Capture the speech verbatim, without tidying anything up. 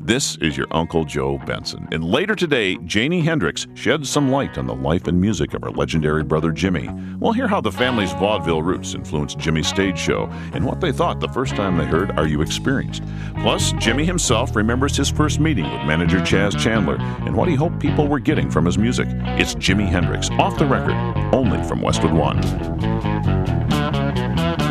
This is your Uncle Joe Benson. And later today, Janie Hendricks sheds some light on the life and music of her legendary brother Jimmy. We'll hear how the family's vaudeville roots influenced Jimmy's stage show and what they thought the first time they heard Are You Experienced? Plus, Jimmy himself remembers his first meeting with manager Chaz Chandler and what he hoped people were getting from his music. It's Jimi Hendrix, off the record, only from Westwood One.